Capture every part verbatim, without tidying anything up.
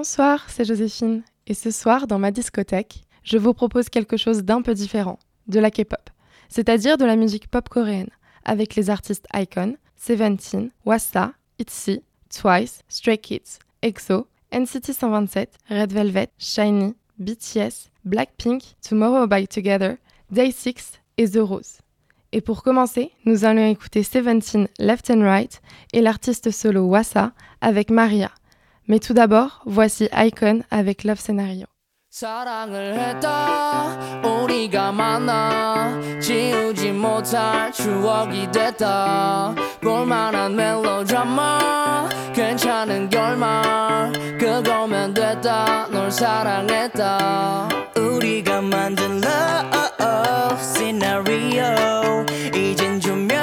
Bonsoir, c'est Joséphine. Et ce soir, dans ma discothèque, je vous propose quelque chose d'un peu différent, de la K-pop, c'est-à-dire de la musique pop coréenne, avec les artistes iKON, Seventeen, Wasta, ITZY, Twice, Stray Kids, EXO, N C T cent vingt-sept, Red Velvet, SHINee, B T S, Blackpink, Tomorrow by Together, Day six et The Rose. Et pour commencer, nous allons écouter Seventeen Left and Right et l'artiste solo Wasta avec Maria. Mais tout d'abord, voici iKON avec Love Scenario. 사랑을 했다 우리가 만나 지우지 못할 추억이 됐다 볼만한 멜로드라마 괜찮은 결말 그거면 됐다 널 사랑했다 우리가 만든 love scenario 이젠 조명이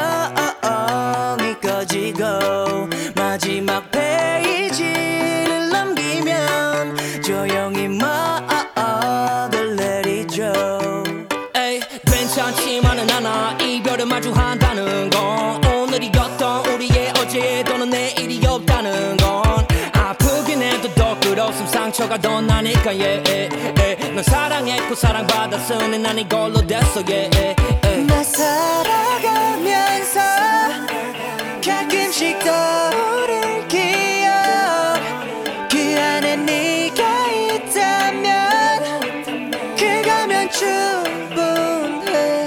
꺼지고 마지막 페이지를 넘기면 조용히 말 괜찮지만은 않아 이별을 마주한다는 건 오늘이었던 우리의 어제 또는 내일이 없다는 건 아프긴 해도 더 끌었음 상처가 더 나니까 yeah, yeah, yeah. 넌 사랑했고 사랑받았으니 난 이걸로 됐어 yeah, yeah, yeah. 나 살아가면서 가끔씩 떠오를 기억 그 안에 네가 있다면 그거면 충분해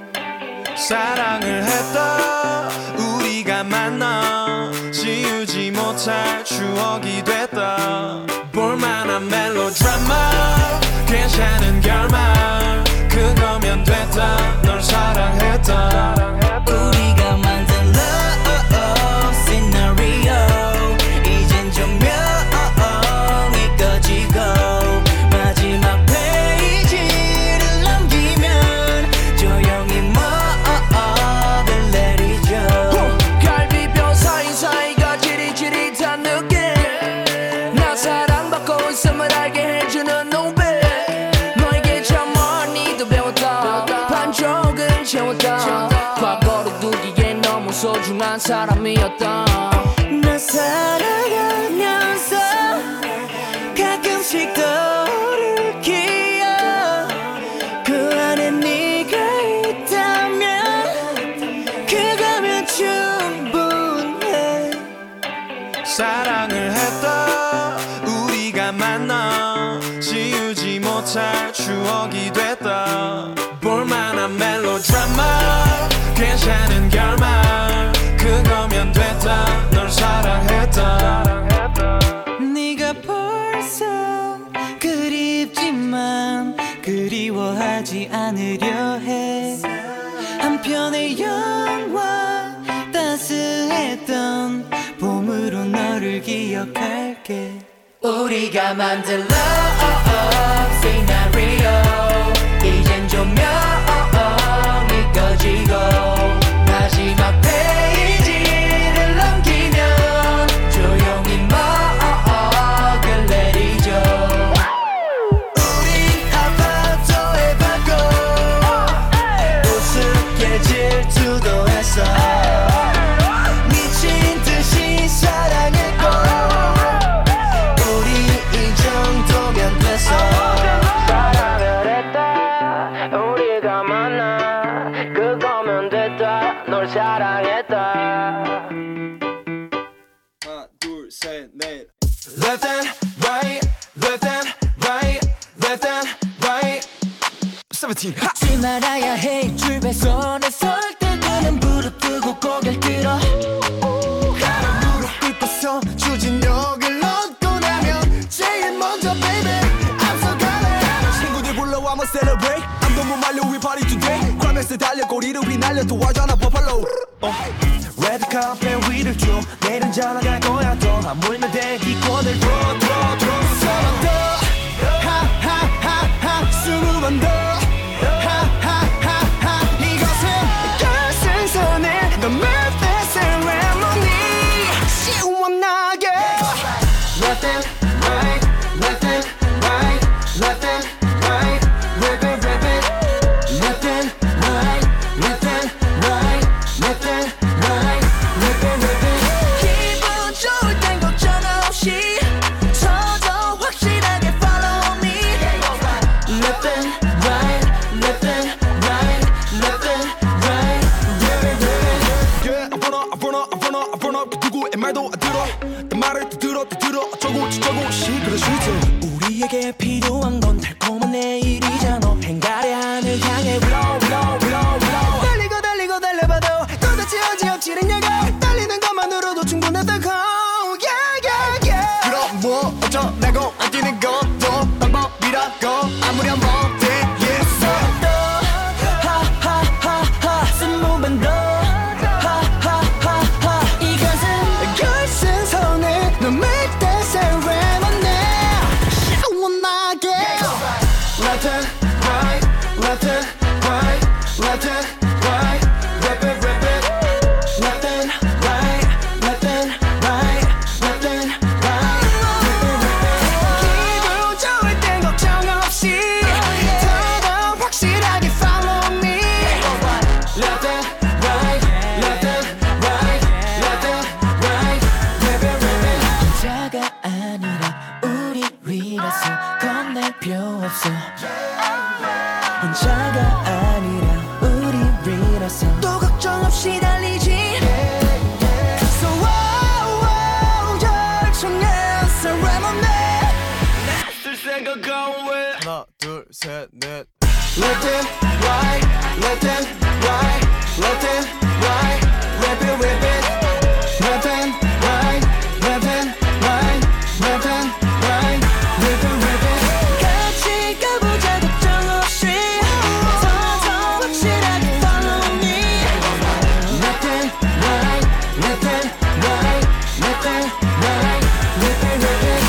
사랑을 했다 우리가 만나 지우지 못할 추억이 됐다 볼만한 멜로드라마 괜찮은 결말 그거면 됐다 널 사랑했다 우리가 만든 love scenario 이젠 조명이 꺼지고 마지막 페이지를 넘기면 조용히 막을 내리죠 갈비뼈 사이사이가 지릿지릿한 느낌 나 사랑받고 있음을 알게 해주는 노래 너에게 참 많이도 배웠다 반쪽은 채웠다 과거로 두기엔 너무 소중한 사람이었다 나 살아가면서 가끔씩 떠오를 기억 그 안에 네가 있다면 그거면 충분해 사랑을 했다 우리가 만나 지우지 못할 추억이 됐다 볼만한 멜로드라마 괜찮은 결말 그거면 됐다 널 사랑했다 네가 벌써 그립지만 그리워하지 않으려 해 한편의 영화 따스했던 봄으로 너를 기억할게 우리가 만든 love scenario 이젠 조명이 꺼지고 마지막 페이지를 넘기면 조용히 막을 내리죠 우린 아파트의 발코 우습게 질투도 했어 미친 듯이 사랑했고 우리 이 정도면 됐어 사랑을 했다 우리가 만나 그거면 됐다 널 사랑했다 하나 둘셋넷 Left and right Left and right Left and right 세븐틴 잊지 말아야 해 줄배선에 설 때 눈은 부릅뜨고 고개를 들어 무릎 꿇고서 추진력을 얻고 나면 제일 먼저 baby 앞서가네 친구들 불러와 한번 celebrate I'm 너무 말려 we party today 크라이맥스 달려 꼬리를 휘날려 도와줘나 버팔로 레드 카펫 위를 쭉 내일은 전화갈 거야 또 하물며 돼 기권을 들어 들어 들어 서로 더 하하하하 스무 번 더 하하하하 이것은 결승선에 The birthday ceremony 시원하게 Left and right Left and right Left and right Rip it rip it Left and right Left and right Left and right Rip it rip it 기분 좋을 땐 걱정 없이 조금씩 그려주죠. 우리에게 필요한 건 달콤한 내일이잖아. 행가래 하늘 향해 blow blow blow blow. 달리고 달리고 달려봐도 도대체 어찌없지는 야가 달리는 것만으로도 충분하다고. yeah, yeah, yeah. 그럼 뭐 어쩌라고 안 뛰는 것도 방법이라고 아무리 한번 되겠어. 하하하하 스무번 더 하하하하 이것은 결승선에 너 make that sound 시원하게. Left and right, left and right, left and right, rap it, rap it. Left and right, left and right, left and right, rap it, rap it. 기분 좋을 땐 걱정 없이 더더 확실하게 follow me. Left and right, left and right, left and right, rap it, rap it. 혼자가 아니라 우리 위라서 겁낼 필요 없어. 혼자가 아니라 우리 위라서 또 걱정 없이 달리지. So wow, wow, 열정에서 레몬ade. 쓸 생각 왜 하나, 둘, 셋, 넷. Left and right, left and right, left and right, rap it, rap it. Left and right, left and right, left and right, rap it, rap it. 같이 가보자 걱정 없이 더더 확실하게 follow me. Left and right, left and right, left and right, rap it, rap it.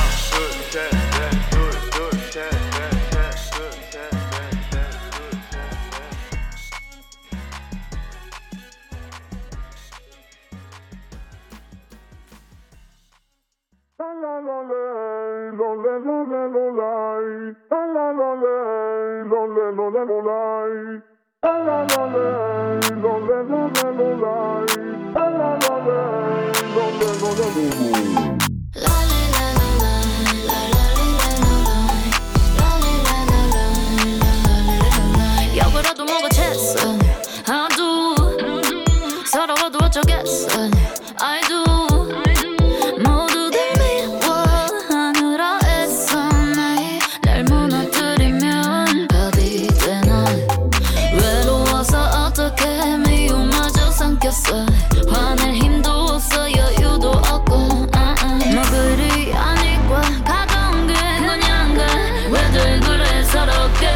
역으로도 뭐가 챘어 I do 서러워도 어쩌겠어 I do 모두들 미워하느라 애써 매일 날 무너뜨리면 답이 돼 난 외로워서 어떻게 미움마저 삼켰어 화낼 힘도 없어 여유도 없고 uh-uh. 뭐 그리 아닐까 가던 게 그냥가 왜들 그래 서럽게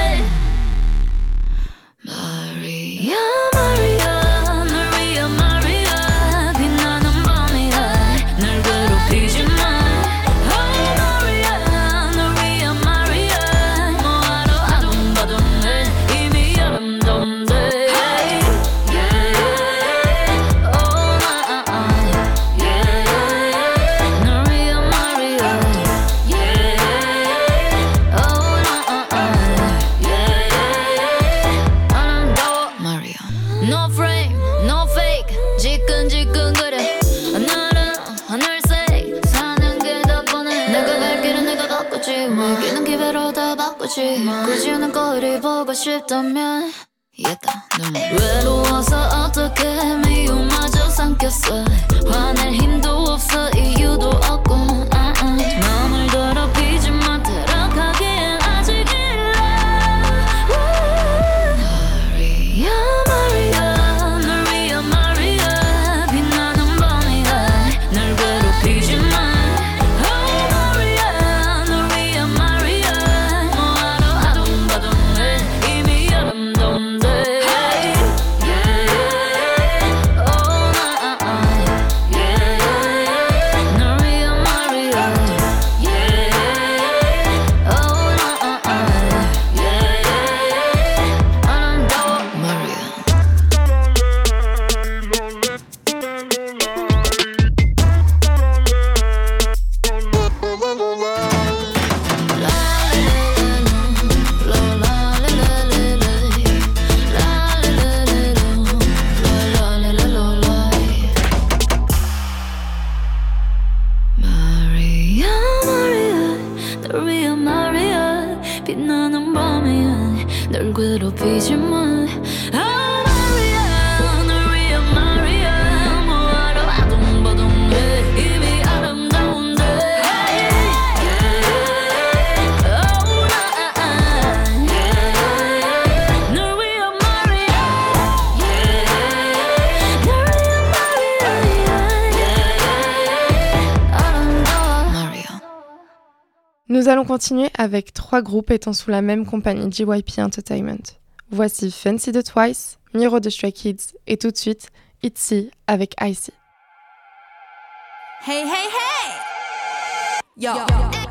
Maria, Maria, Maria, Maria 빛나는 밤이야 날 괴롭히지 마 Oh Maria, Maria, Maria 뭐하러 아둥바둥해 이미 아름다운데 Hey, yeah, oh my, yeah Maria, Maria, yeah, oh my, yeah 아름다워 Maria No frame, no fake 지끈지끈거려 하늘은 하늘색 사는 게 더 뻔해 내가 갈 길은 내가 바꾸지 외기는 기회로 다 바꾸지 굳이 않은 거리 보고 싶다면 얘다 외로워서 어떻게 미움마저 삼켰어 화낼 힘도 없어 이유도 없고 uh-uh. 마음을 더럽히지 마 타락하기엔 아직 일러 Maria, Maria, Maria, Maria 빛나는 밤이야 날 괴롭히지 마 Oh Maria, Maria, Maria 뭐하러 아둥바둥해 이미 아름다운데 Hey, yeah, oh my, yeah Maria, Maria, yeah, oh my, yeah 아름다워 Maria Maria, Maria, Maria, Maria 빛나는 밤이야 널 괴롭히지 마 Oh Maria, Maria, Maria 뭐하러 아둥바둥해 이미 아름다운데 Hey, Nous allons continuer avec trois groupes étant sous la même compagnie J Y P Entertainment. Voici Fancy de Twice, Miro de Stray Kids et tout de suite Itzy avec Icy. Hey, hey, hey! Yo! Yo.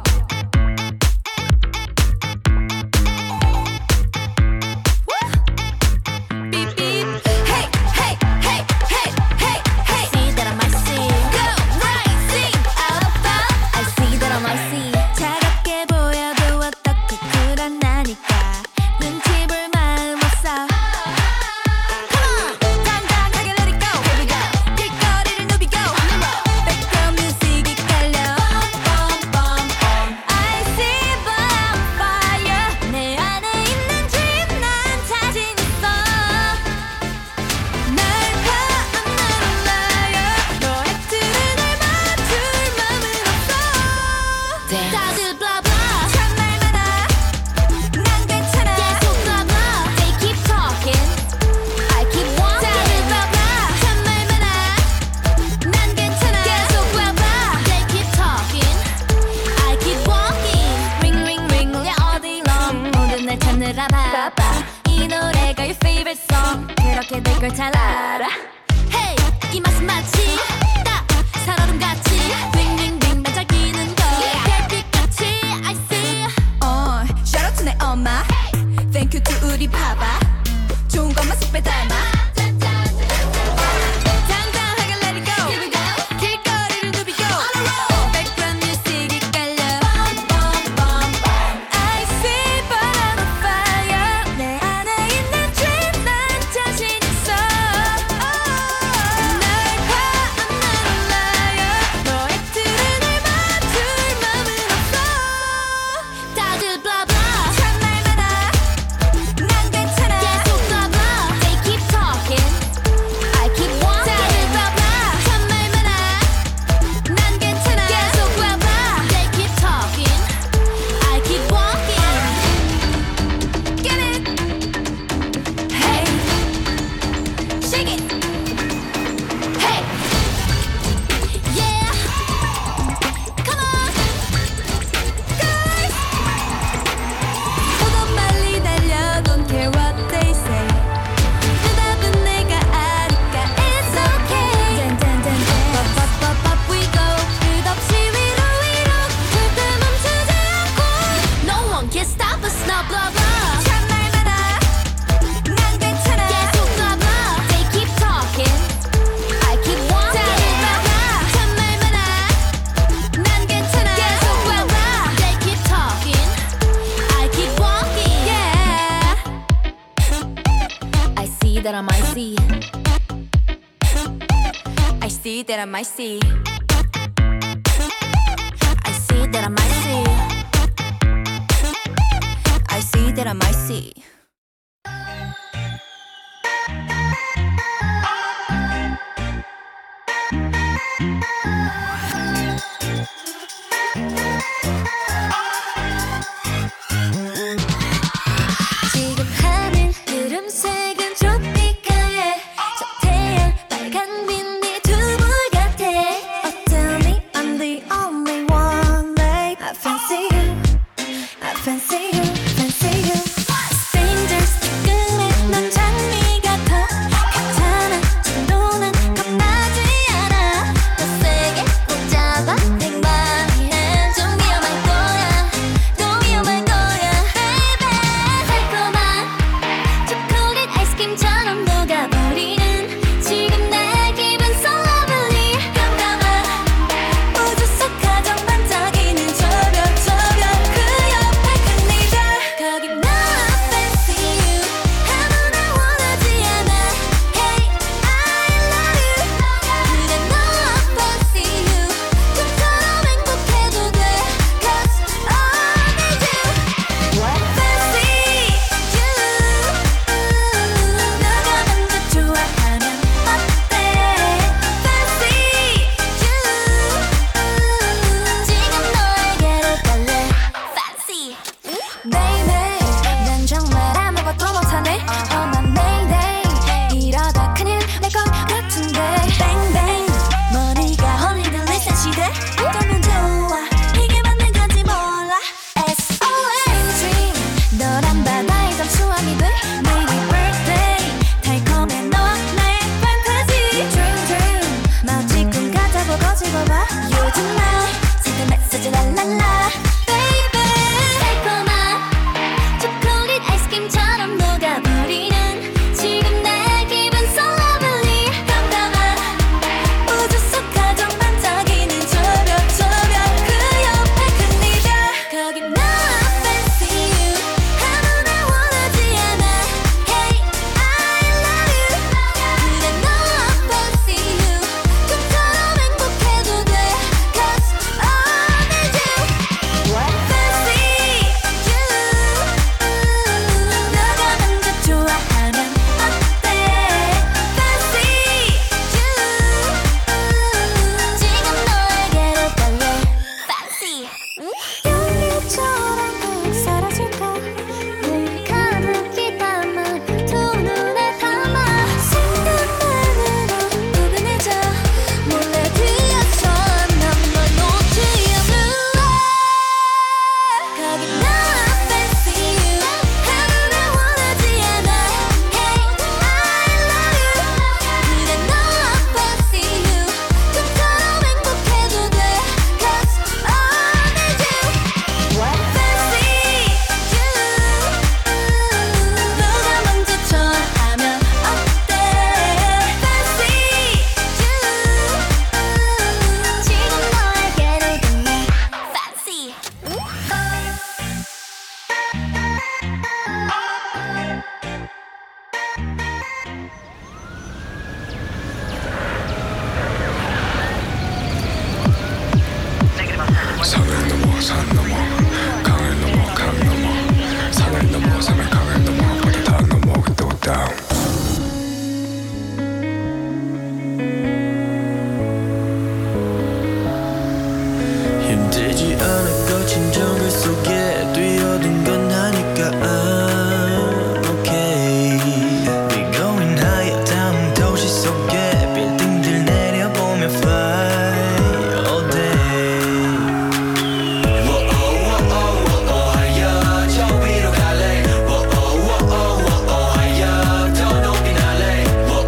이 노래가 your favorite song 그렇게 될 걸 잘 알아 Hey 이 맛은 마치 딱 살얼음같이 빙빙빙 반짝이는 거 별빛같이 I see uh, Shout out to 내 엄마 Thank you to 우리 파파 좋은 것만 쏙 빼닮아 당당하게 let it go Here we go 길거리를 누비고 On a roll Background music이 깔려 Bum bum bum bum I see but I'm on fire 내 안에 있는 dream 난 자신 있어 날 봐 I'm not a liar 너의 틀에 날 맞출 맘은 없어 다들 blah blah 참 말 많아 난 괜찮아 계속 blah blah They keep talking I keep walking 다들 blah blah 참 말 많아 난 괜찮아 계속 blah blah They keep talking I keep walking Get it Hey Shake it Hey Yeah Come on Guys 보고 멀리 달려 Don't care what they say 대답은 내가 아니까 It's okay Up up up up we go 끝없이 위로 위로 절대 멈추지 않고 No one can stop us now blah blah 참 말 많아 난 괜찮아 계속 blah blah They keep talking I keep walking 다들 blah blah 참 말 많아 난 괜찮아 계속 blah blah They keep talking I keep walking Yeah I see that I might see I see that I might see I see that I might see I see that I might see 지금 하늘 구름색은 트로피칼해 저 태양 빨간 빛이 두불 같아 Oh tell me I'm the only one babe I fancy you I fancy you fancy you Stay 연기처럼 꼭 사라질까 늘 가득히 담아 두 눈에 담아 생각만으로 포근해져 몰래 들려서 나만 놓지 않을래 거기 나와 fancy you 한눈에 원하지 않아 Hey I love you 그래 너와 fancy you 꿈처럼 행복해도 돼 Cause I need you fancy you 누가 먼저 좋아하면 어때 fancy you 지금 너에게로 끝내 fancy 산을 넘어 산 넘어 강을 넘어 강 넘어 산을 넘어 산을 강을 넘어 바다 다 넘어 without doubt 힘들지 않아 거친 정글 속에 뛰어든 건 아니까 I'm okay We going higher down 도시 속에 빌딩들 내려보며 fly all day 워오오오오오하야 저 위로 갈래 워오오오오오하야 더 높이 날래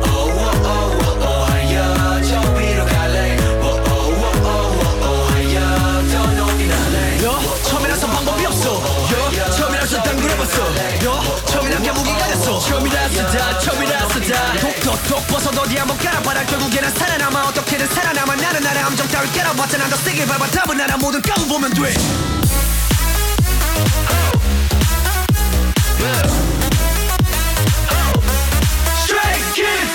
워오오오오오하야 저 위로 갈래 워오오오오오하야 더 높이 날래 요 처음이라서 방법이 없어 요 처음이라서 당구해봤어 요 처음이란 게 무기가 됐어 처음이라서 다 처음이라서 다 독독독 벗어도 어디 한번 깔아봐라 결국에는 살아남아 어떻게든 살아남아 나는 나의 함정 따위 깨러봤자 더 세게 밟아 답은 알아 모든 까고보면 돼 Straight kid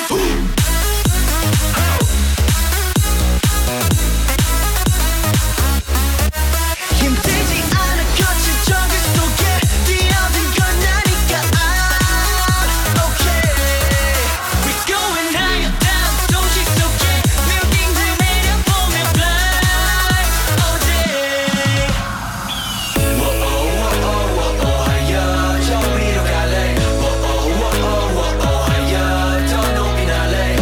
힘들지 않아 거친 정글 속에 뛰어든 건 아니까 I'm okay We going higher down 도시 속에 빌딩들 내려보며 fly all day 워오오오오오하야 저 위로 갈래 워오오오오오하야 더 높이 날래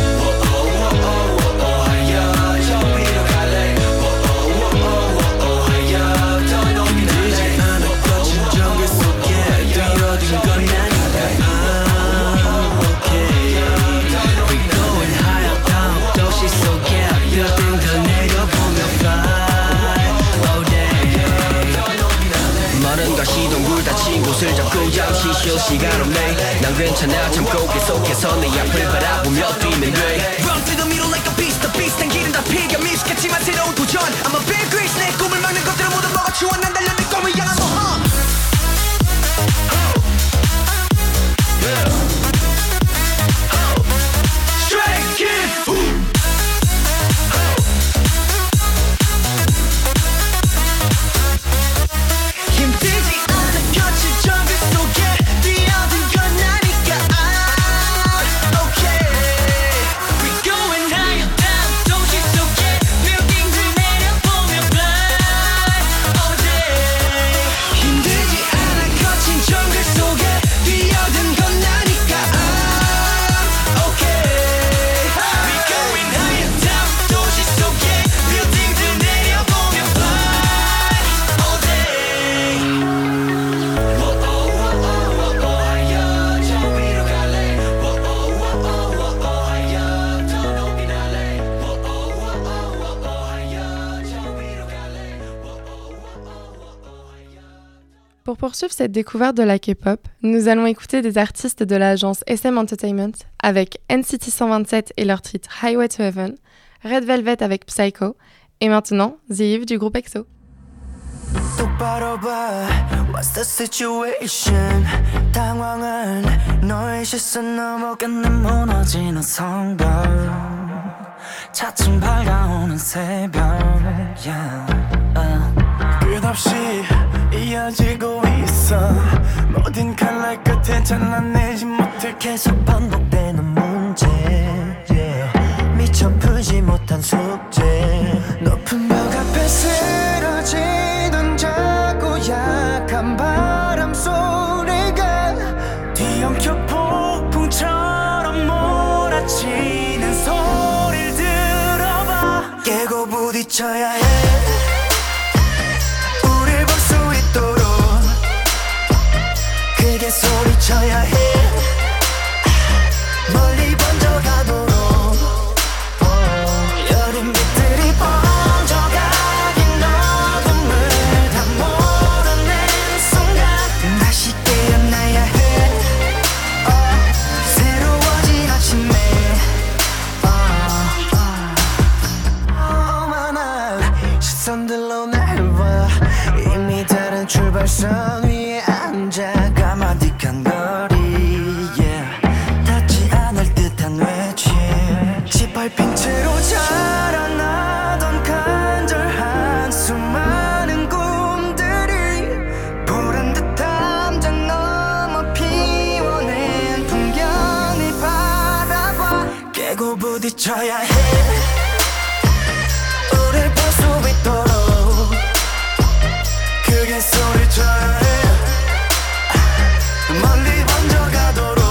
워오오오오오하야 저 위로 갈래 워오오오오오하야 더 높이 날래 힘들지 않아 거친 정글 속에 뛰어든 건 아니까 I'm okay We going higher down 도시 속에 빌딩들 내려보며 fly all day 마른 가시던 굴 다친 곳을 잡고 잠시 쉴 시간 없네 난 괜찮아 참고 계속해서 내 앞을 바라보며 뛰면 돼 Run through the middle like a beast The beast 당기는 다 피가 미숙했지만 새로운 도전 I'm a big grease 내 꿈을 막는 것들을 모두 먹어치워 난 달려 내 꿈을 향한 모험 Straight kid 힘들지 않아 거친 정글 속에 뛰어든 건 아니까 I'm okay We going higher down 도시 속에 빌딩들 내려보며 fly all day 힘들지 않아 거친 정글 속에 뛰어든 건 아니까 I'm okay We going higher down 도시 속에 빌딩들 내려보며 fly all day 워오오오오오하야 저 위로 갈래 워오오오오오하야 더 높이 날래 워오오오오오하야 저 위로 갈래 Pour poursuivre cette découverte de la K-pop, nous allons écouter des artistes de l'agence S M Entertainment avec N C T cent vingt-sept et leur titre Highway to Heaven, Red Velvet avec Psycho, et maintenant The Eve du groupe EXO. 똑바로 봐 What's the situation 당황한 너의 시선 넘어간 내 무너지는 성벽 차츰 밝아오는 새벽 yeah. uh. 끝없이 이어지고 있어 모든 칼날 끝에 잘라내지 못해 계속 반복되는 문제 yeah. 미처 풀지 못한 숙제 높은 벽 앞에 쓰러지던 자 부딪혀야 해 우릴 볼 수 있도록 크게 소리쳐야 해 멀리 번져가도록 여름빛들이 번져가긴 어둠을 다 몰아낸 순간 다시 깨어나야 해 oh, 새로워진 아침에 oh, oh. 많아 시선들로 날 봐 이미 다른 출발선 위에 앉아 까마득한 거리 yeah. 닿지 않을 듯한 외침 짓밟힌 채로 자라나던 간절한 수많은 꿈들이 보란 듯한 담장 넘어 피워낸 풍경을 바라봐 깨고 부딪혀야 해 우릴 볼 수 있도록 크게 소리쳐야 해 멀리 번져가도록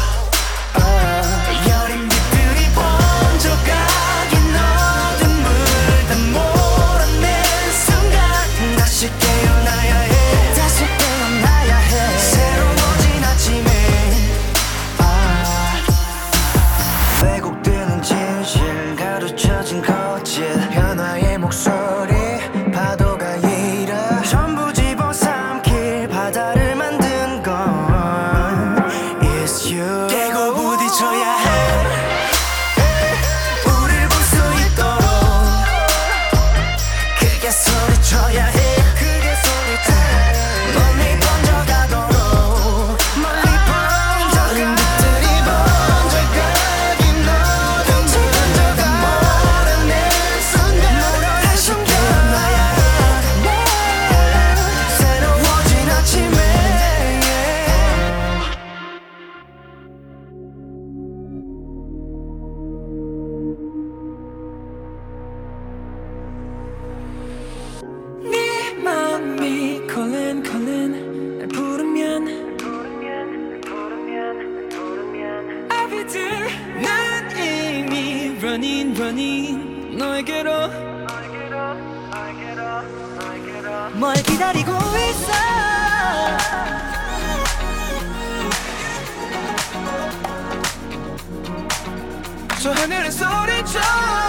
아, 여린 빛들이 번져가긴 어둠을 다 몰아낸 순간 다시 깨어나야 해 다시 깨어나야 해 새로워진 아침에 아, 왜곡되는 진실 가르쳐진 거짓 변화의 목소리 파도가 일어 전부 집어삼킬 바다를 만든 건 It's you 깨고 부딪혀야 해 우릴 볼 수 있도록 크게 소리쳐야 해 크게 소리쳐야 해 멀리 번져가도록 멀리 번져가는 빛들이 번져가긴 어둠을 다 몰아낸 순간 다시 깨어나야 해 새로워진 아침에 네 마음이 calling calling 날 부르면 아비들 난 이미 running running 너에게로 뭘 기다리고 있어 저 하늘의 소리쳐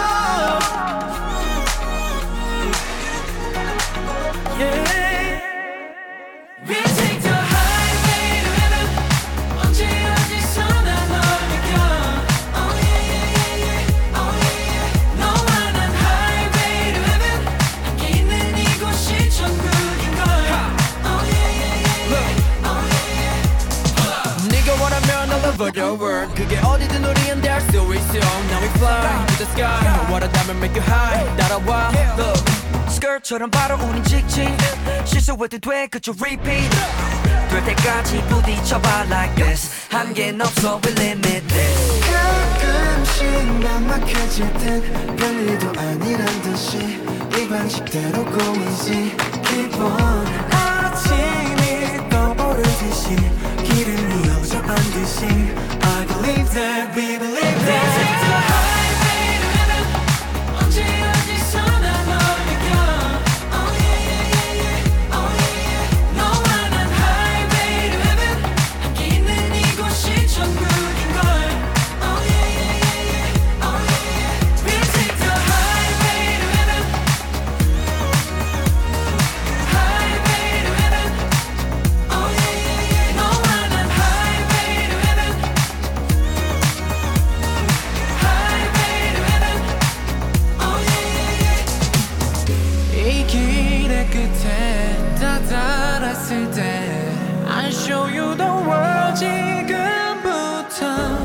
yeah. We'll take the highway to heaven 언제 어디서나 널 느껴 Oh yeah yeah yeah yeah Oh yeah yeah 너와 난 highway to heaven 함께 있는 이곳이 천국인걸 Oh yeah yeah yeah yeah Oh yeah yeah 네가 원하면 all over the world 그게 어디든 우리는 될 수 있어 Now we fly to the sky 원한다면 make you high 따라와 Look skirt처럼 바로 우린 직진 실수해도 돼 그저 repeat 될 때까지 부딪혀봐 like this 한계는 없어 we limitless 가끔씩 난 막혀질 땐 별일도 아니란 듯이 이 방식대로 고민지 기본 아침이 떠오르듯이 길은 이어져 반드시 I believe that we believe that 언제 어디서나 널 느껴 Oh yeah yeah yeah yeah Oh yeah yeah 너와 난 highway to heaven 함께 있는 이곳이 천국인걸 Oh yeah yeah yeah yeah Oh yeah yeah We'll take the highway to heaven Highway to heaven Oh yeah yeah yeah 너와 난 highway to heaven Highway to heaven Oh yeah yeah yeah 이 길의 끝에 다다랐을 때 I'll show you the world 지금부터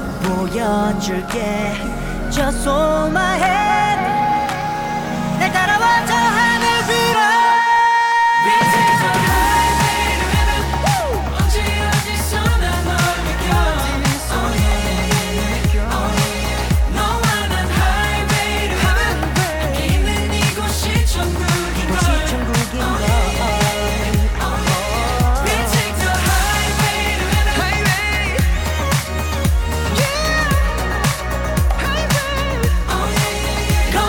보여줄게 Just hold my hand 날 따라와 저 하늘 위로 We'll take the highway to heaven 언제 어디서나 널 느껴 Oh yeah yeah yeah Oh yeah yeah 너와 난 highway to heaven 함께 있는 이곳이 천국인걸 Oh yeah yeah yeah Oh yeah We'll take the highway to heaven Highway Yeah Highway Oh yeah yeah yeah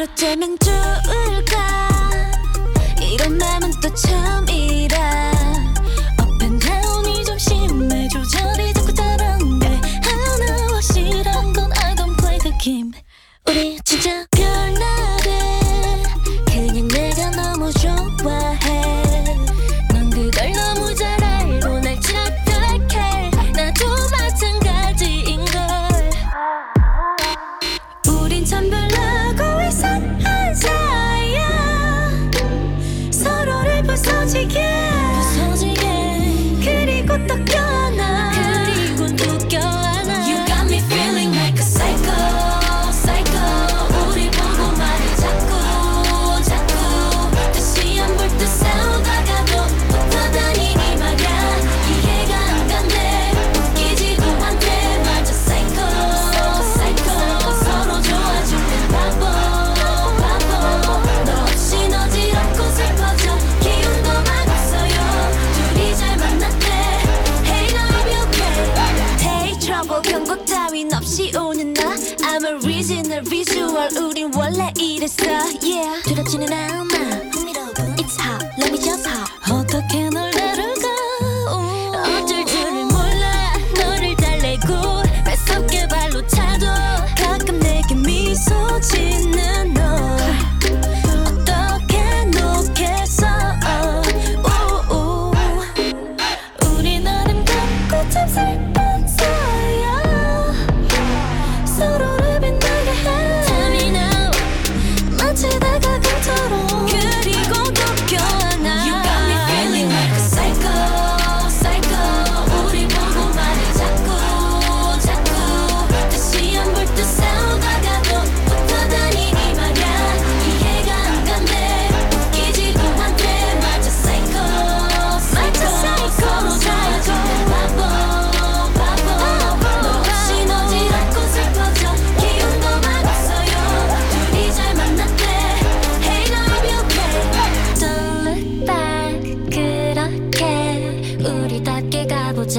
어쩌면 좋을까 이런 맘은 또 처음이라 Up and down이 좀 심해 조절이 자꾸 다른데 하나 확실한 건 I don't play the game 우리 진짜 별나래 그냥 내가 너무 좋아해 넌 그걸 너무 잘 알고 날 착각해 나도 마찬가지인걸 우린 참 별나고 이상한 사이야 서로를 부서지게 부서지게 그리고 또 껴안아 그리고 또 껴안아 You got me feeling like a psycho psycho 우리 보고 말을 자꾸 자꾸 다시 안 볼 듯 싸우다가도 붙어다니니 말야 이해가 안 간대 웃기지도 않대 맞아 psycho psycho 서로 좋아주는 바보 바보 너 없이 너지럽고 슬퍼져 기운도 막 없어요 둘이 잘 만났대 Hey love you okay Take trouble 경고 따윈 없이 오는 나 I'm a original visual 우린 원래 이랬어 Yeah 두렵지는 않아 It's hot let me just hop 어떻게 널 다룰까 어쩔 줄을 몰라 너를 달래고 뺏어게 발로 차도 가끔 내게 미소 짓는 널 어떻게 놓겠어 오오. 우리 나름 같고 참 슬픈 사이야 서로를 빛나게 해 Tell me now 마치 다가감처럼 그리고 또 껴안아 You got me feeling like a psycho psycho 우리 보고 말을 자꾸 자꾸 다시 안 볼 듯 싸우다가도 붙어다니니 말야 이해가 안 간대 웃기지도 않대 맞아 psycho psycho 서로 좋아주는 바보 바보 너 없이 너지럽고 슬퍼져 기운도 막 없어요 둘이 잘 만났대 Hey love you okay Don't look back 그렇게 우리답게 가보자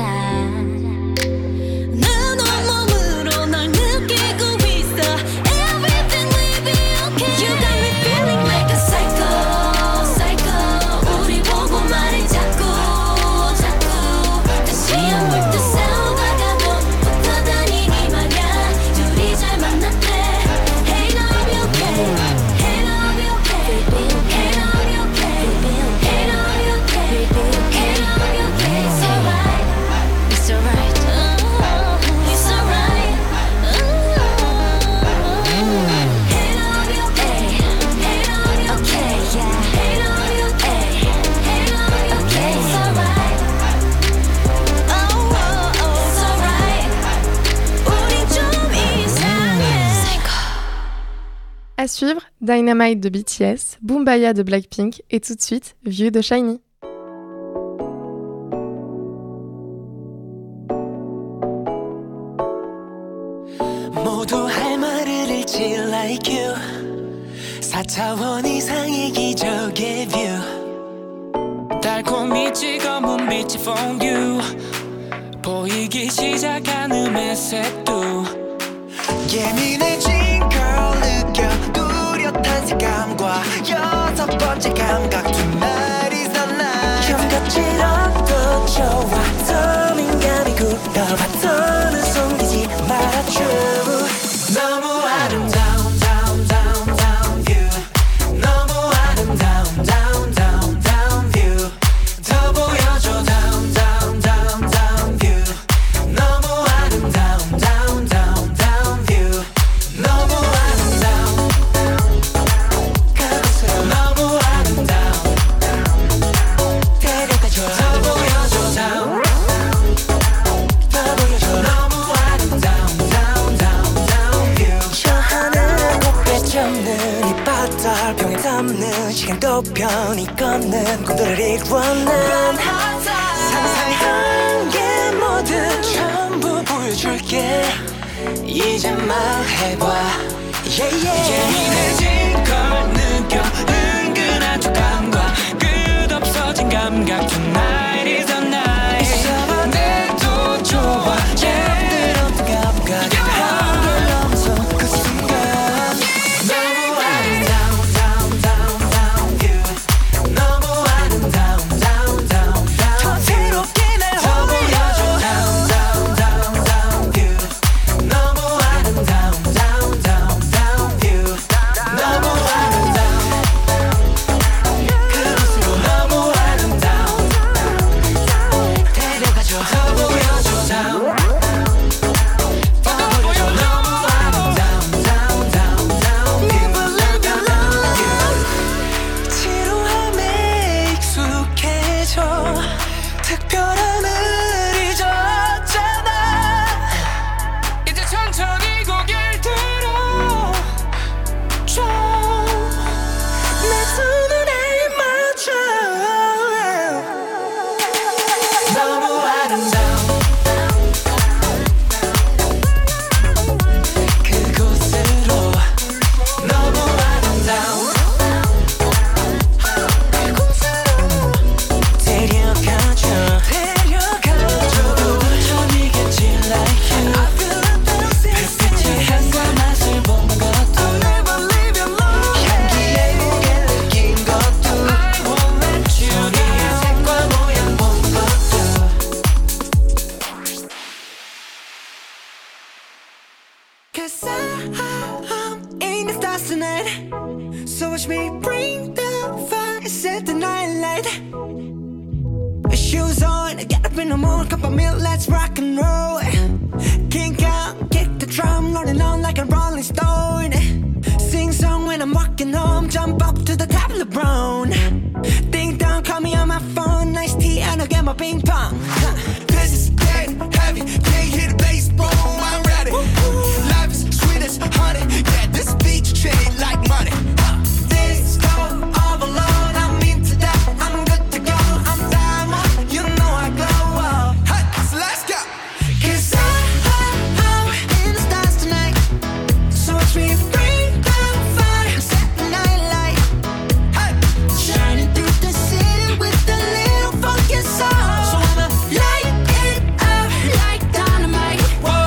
난 온몸으로 널 느끼고 있어 Everything will be okay You got me feeling like a psycho psycho 우리 보고 말을 자꾸 자꾸 다시 안 볼 듯 싸우다가도 붙어다니니 말야 둘이 잘 만났대 Hey love you okay Hey love you okay Hey love you okay Hey love you okay Hey love you okay It's alright It's alright It's alright Hey love you okay Hey love you okay yeah Hey love you okay Hey love you okay It's alright Oh oh oh It's alright 우린 좀 이상해 À suivre, Dynamite de B T S, Boombaya de Blackpink et tout de suite, View de SHINee. 모두 할 말을 잃지 like you 사 차원 이상의 기적의 view 달콤히 찍어본 빛이 for you 보이기 시작하는 매색도 예민해진 girl 느껴 뚜렷한 색감과 여섯 번째 감각 Tonight is the night 형같이라도 좋아 더 민감히 굴러봐 더는 숨기지 말아줘 너무 아름다운 down down down view 너무 아름다운 down down down view 더 보여줘 down down down down view 너무 아름다운 down down down view 너무 아름다운 그곳으로 너무 아름다운 데려가줘 더 보여줘 down 더 보여줘 너무 아름다운 down down down view 저 하늘은 꽃배 접는 이 바다 병에 담는 시간도 편히 걷는 꿈들을 이루어낸 상상한 게 뭐든 전부 보여줄게 이제 말해봐 yeah, yeah. 예민해진 걸 느껴 은근한 촉감과 끝없어진 감각 Tonight is the night 이상한데도 좋아 잠들었던 감각 한결 넘어서 그 순간 너무 아름다워 Cause I'm in the stars tonight. So watch me bring the fire, set the night light. Shoes on, get up in the morning, cup of milk, let's rock and roll. Kink out, kick the drum, rolling on like a rolling stone. Sing song when I'm walking home, jump up to the top of the brown. Ding dong, call me on my phone, nice tea and I'll get my ping pong. This is getting heavy, can't hear the bass, boom, I'm ready. Life is sweet as honey, yeah, this beach chain like money. This go all alone, I'm into that, I'm good to go, I'm diamond, you know I glow. Hey, so let's go. Cause I'm, I'm in the stars tonight, so watch me bring the fire, set the night light. Hey, shining through the city with a little funky soul. So I'ma light it up like dynamite.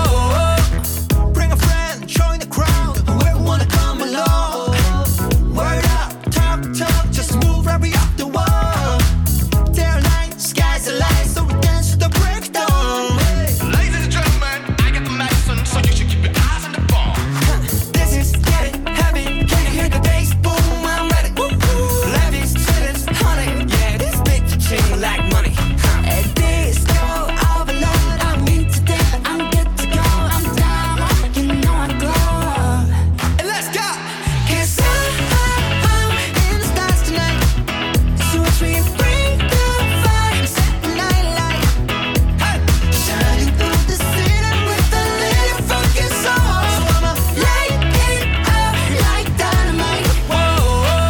Whoa, bring a friend, join the crowd, whoever wanna come along. Word up, talk, talk, just move right up the wall. They're light, skies are light, so we dance to the breakdown. Ladies and gentlemen, I got the medicine, so you should keep your eyes on the ball. This is getting heavy, can you hear the bass? Boom, I'm ready. Life is sweet as honey, yeah, this bitch chain like money. This go overload, I'm into that, I'm good to go, I'm down, you know I glow. And let's go! Cause I'm, I'm in the stars tonight, so watch me bring the fire, set the night light. Hey, shining through the city with a little funky soul. So I'ma light it up like dynamite. Whoa,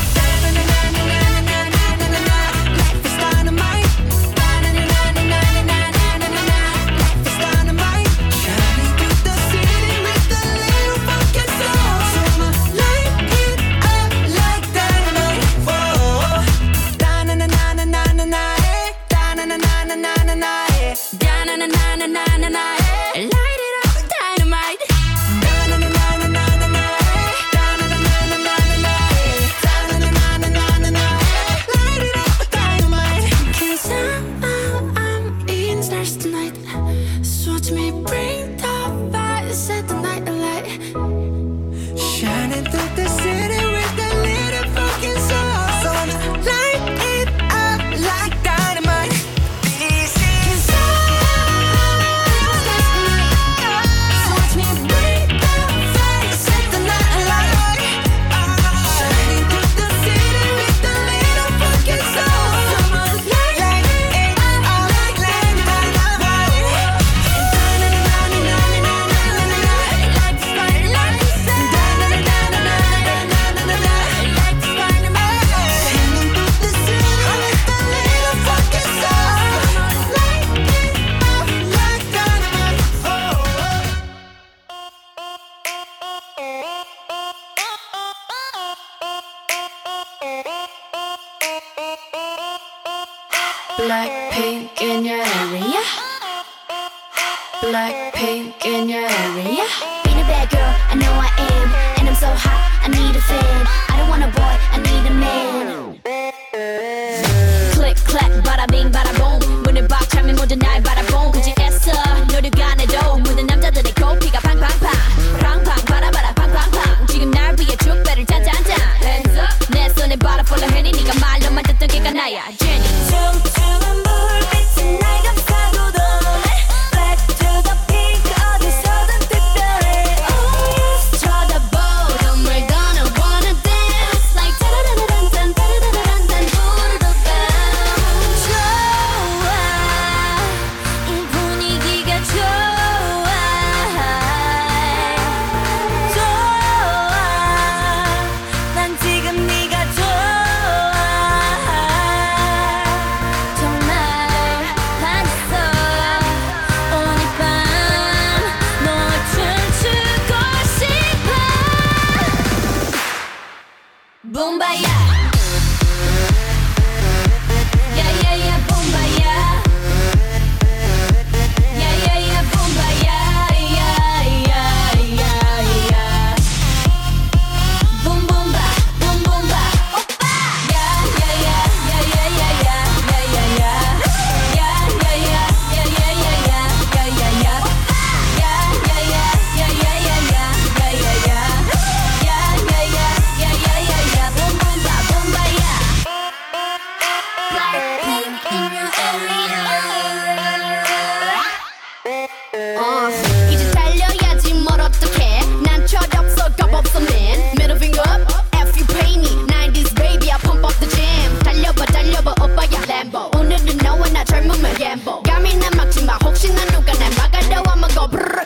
da-na-na-na-na-na-na-na-na-na. Life is dynamite. Da-na-na-na-na-na-na-na-na-na. Life is dynamite. Shining through the city with a little funky soul. So I'ma light it up like dynamite. Whoa, da-na-na-na-na-na-na-na. Da-na-na-na-na-na-na. Da-na-na-na-na-na-na. Light it up like dynamite. Da-na-na-na-na-na-na. Da-na-na-na-na-na-na. Da-na-na-na-na-na-na. Light it up like dynamite. Cause I'm, I'm, I'm in the stars tonight, so watch me bring the fire, set the night alight. Shining through the city with a little fucking soul. So I'ma light it up like dynamite. This is so watch me bring the fire, set the night alight. Shining through the city with a little fucking soul. So I'ma light it up like dynamite. Blackpink in your area. Blackpink in your area. Being a bad girl, I know I am. And I'm so hot, I need a fan. I don't want a boy, I need a man. Click clack bada bing bada boom. 문을 박 차면 모두 날 바라본 굳이 애써 노력 안 해도 모든 남자들의 코피가 팡팡팡 팡팡 바라바라 팡팡팡 지금 날 위해 축배를 짠짠짠 Hands up 내 손에 바라 follow henny 네가 말로만 듣던 걔가 나야 Jenny 춤추는 불빛은 날 감싸고 도네. Black to the pink, 어디서든 특별해. Oh yes 쳐다보 정말 gonna wanna dance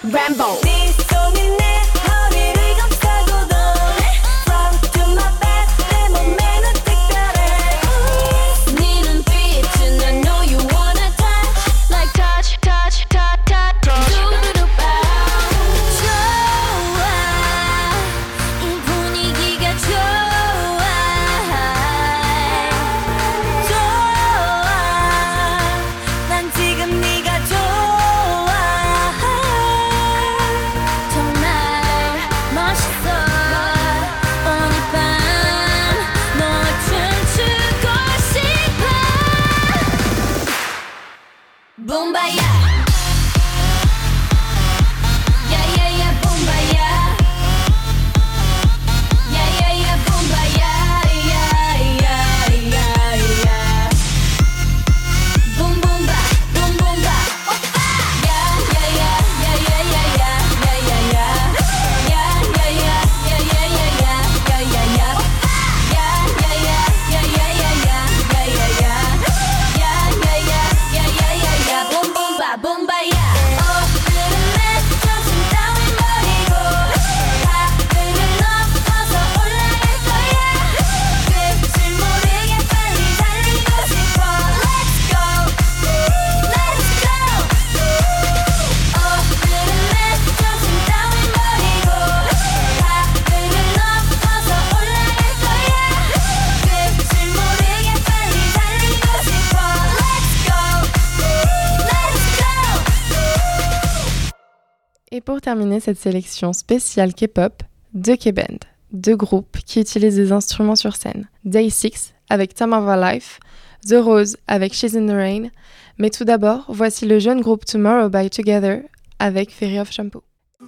Rambo. 네 손이 내 허리를 감싸고 도네. Front to my back 내 몸매는 특별해. 네 눈빛은 I know you wanna touch. Like touch, touch, touch, touch, touch. 두루루빠. 좋아, 이 분위기가 좋아. 좋아, 난 지금 네가 좋아. 정말 멋있어. 오늘 밤 널 춤추고 싶어. 붐바야. 야야야 붐바야. 야야야 붐바야. 야야야야. 붐붐바 붐붐바 오빠. 야야야 야야야야 야야야. 야야야 야야야야 야야야. 야야야 야야야야 야야야. 야야야 야야야야 붐붐바 붐바야. 오늘은 내 정신 따윈 버리고 하늘을 넘어서 올라갈 거야. 끝을 모르게 빨리 달리고 싶어. Let's go, let's go. 오늘은 내 정신 따윈 버리고 하늘을 넘어서 올라갈 거야. 끝을 모르게 빨리 달리고 싶어. Let's go, let's go. Et pour terminer cette sélection spéciale K-pop, deux K-bands, deux groupes qui utilisent des instruments sur scène. Day six avec Time of Our Life, The Rose avec She's in the Rain, mais tout d'abord, voici le jeune groupe Tomorrow by Together avec Fairy of Shampoo.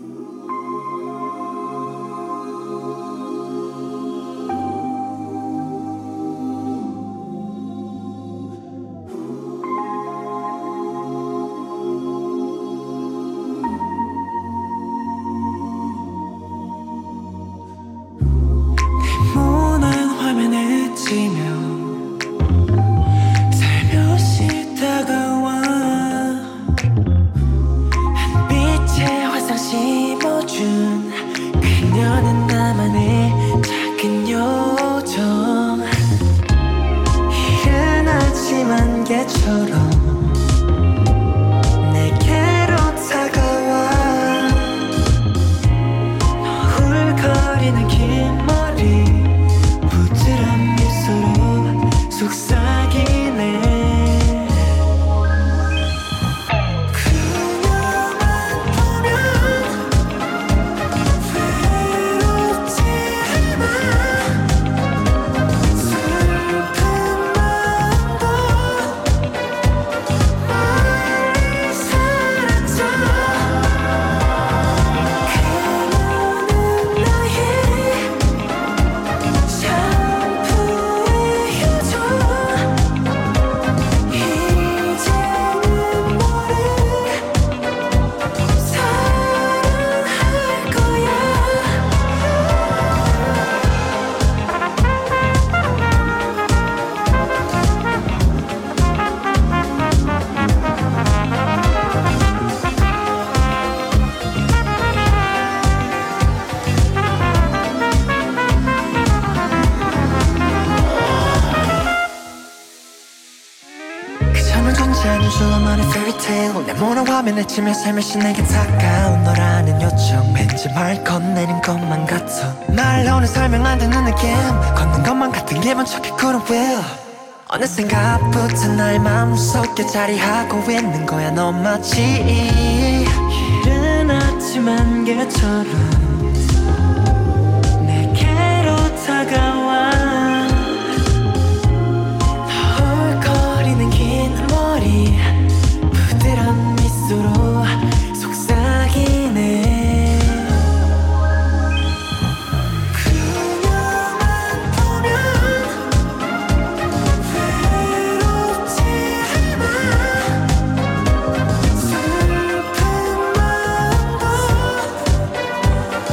모난 화면에 지며 살며시 다가와 한 빛의 화상 씹어준 그녀는 나만의 작은 요정. 이른 아침 안개처럼 내게로 다가와 너울거리는 긴 머리 부드러운 미소로 속삭이네. 그녀만 보면 외롭지 않아. 슬픈 마음도 멀리 사라져. 그녀는 나의 샴푸의 효정. 이제는 너를 사랑할 거야. 그저는 존재하는 줄로만의 fairytale. 내 모난 화면에 치며 살며시 내게 다가온 너라는 요청. 왠지 말 건네는 것만 같아. 말로는 설명 안 되는 느낌. 걷는 것만 같은 기분 척해 couldn't will. 어느샌가부터 나의 마음속에 자리하고 있는 거야 너 마치 이른 아침 안개처럼 내게로 다가와 너울거리는 긴 머리 부드러운 미소로 속삭이네. 그녀만 보면 외롭지 않아. 슬픈 마음도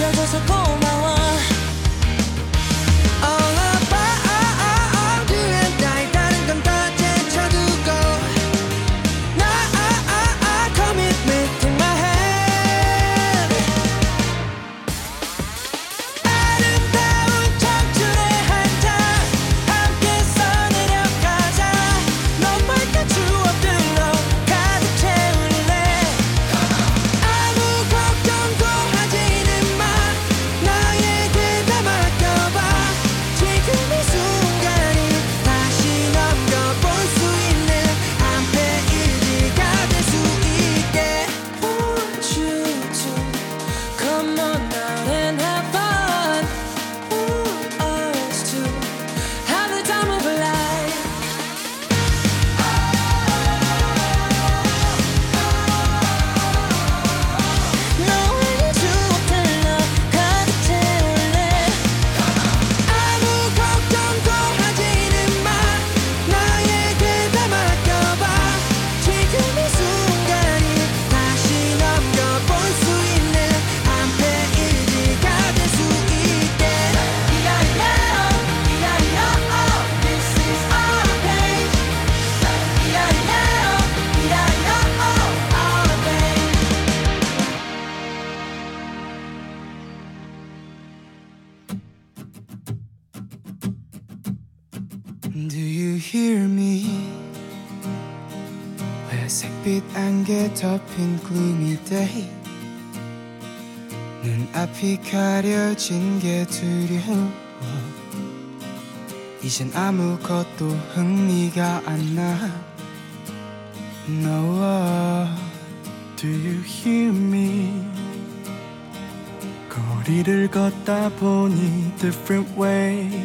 지켜줘서 고마워 All about you and I 다른 건 다 제쳐두고 나 commitment in my hand 아름다운 청춘의 한장 함께 써내려가자 너만큼 추억들로 가득 채울래 아무 걱정도 하지는 마 나에게 다 맡겨봐 지금 이 순간이 다시 넘겨볼 수 있는 한 페이지가 될 수 있게 Want you to come on out and have fun Want us to have the time of our life 너의 추억들로 가득 채울래 아무 걱정도 하지는 마 나에게 다 맡겨봐 지금 이 순간이 다시 넘겨볼 수 있는 한 페이지가 될 수 있게 이라이라오 이라이라오 This is our page 이라이라오 이라이라오 our page Do you hear me? 회색빛 안개 덮인 gloomy day 눈앞이 가려진 게 두려워 이젠 아무것도 흥미가 안 나 No Do you hear me? 거리를 걷다 보니 different way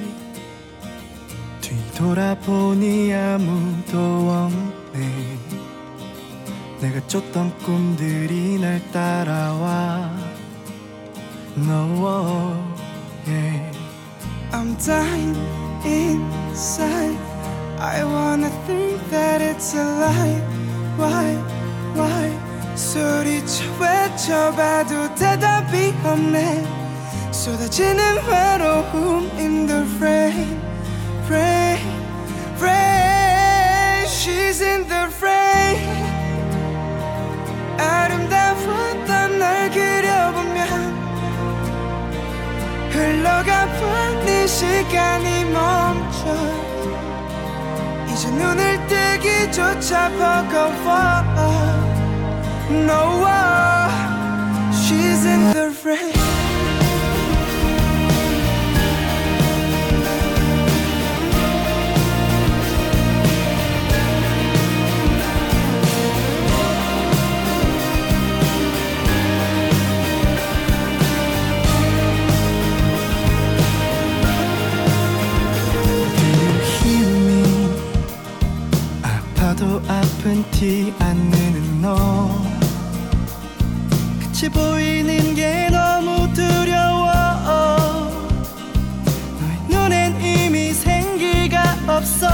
뒤돌아보니 아무도 없네 내가 쫓던 꿈들이 날 따라와 No yeah. I'm dying inside I wanna think that it's a lie Why, why 소리쳐 외쳐봐도 대답이 없네 쏟아지는 외로움 in the rain Rain, rain She's in the rain 아름다웠던 날 그려보면 흘러가본 이 시간이 멈춰 이제 눈을 뜨기조차 버거워 No, she's in the rain 아픈 티 안 내는 너 끝이 보이는 게 너무 두려워 너의 눈엔 이미 생기가 없어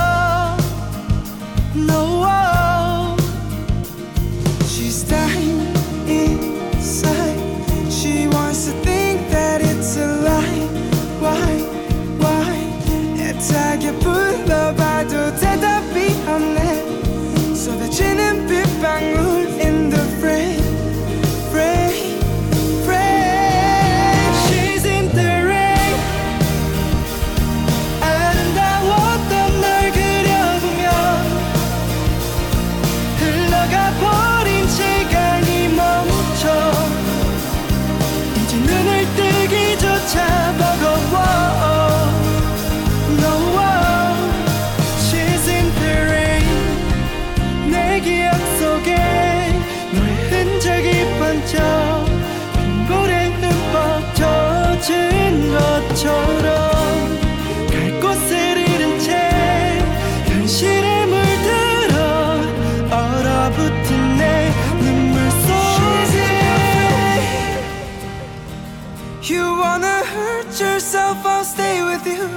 No She's dying inside She wants to think that it's a lie Why, why 애타게 불러봐도 대답이 없네 쏟아지는 빗방울 in the rain, rain, rain She's in the rain 아름다웠던 날 그려보면 흘러가버린 시간이 멈춰 이제 눈을 뜨기조차 버거워 No She's in the rain 내 기억 속에 너의 흔적이 번져 빈볼에 흠뻑 젖은 것처럼 갈 곳을 잃은 채 현실에 물들어 얼어붙은 내 눈물 속에 You wanna hurt yourself, I'll stay with you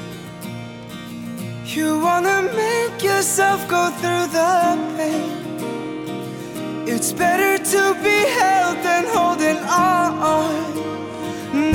You wanna make yourself go through the pain It's better to be held than holding on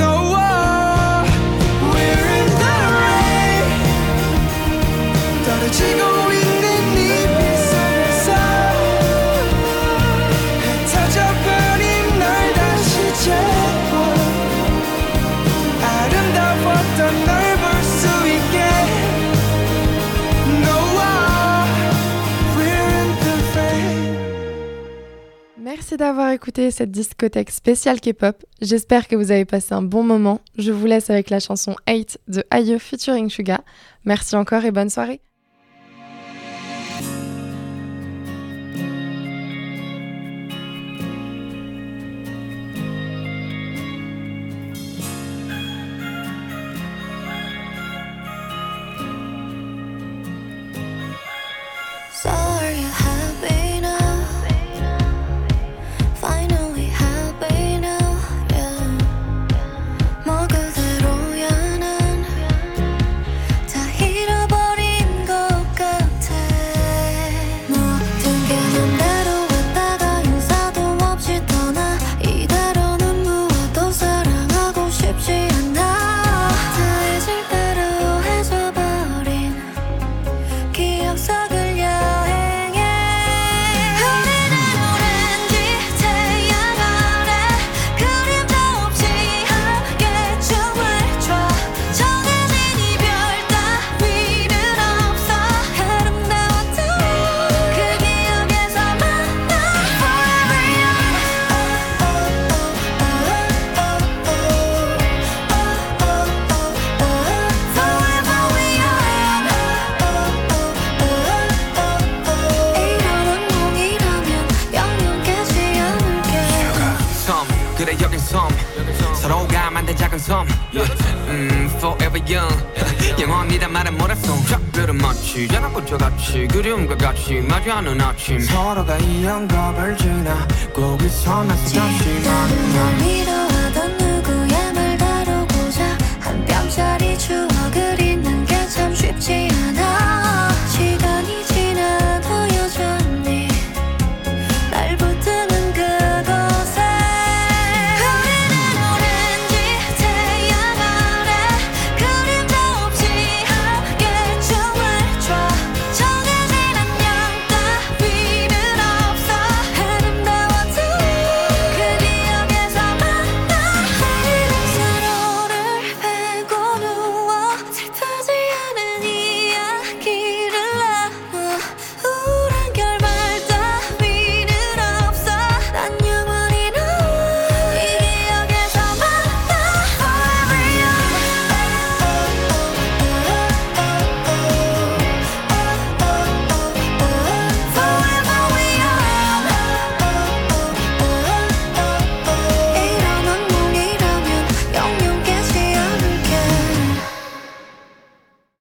d'avoir écouté cette discothèque spéciale K-pop. J'espère que vous avez passé un bon moment. Je vous laisse avec la chanson eight de IU featuring Suga. Merci encore et bonne soirée. So are you happy now? Finally happy now, yeah. 뭐 그대로야 난 다 잃어버린 것 같아. 모든 게 맘대로 왔다가 인사도 없이 떠나. 이대로는 무엇도 사랑하고 싶지 않아. 다 잊을 대로 해줘버린 기억 속을 그래 여긴 섬 서로가 만든 작은 섬 음, Forever young 영원이란 말은 몰랐어 작별은 마치 연합은 저같이 그리움과 같이 마주하는 아침 서로가 이 영겁을 지나 거기서 나서 다시 만나 믿어하던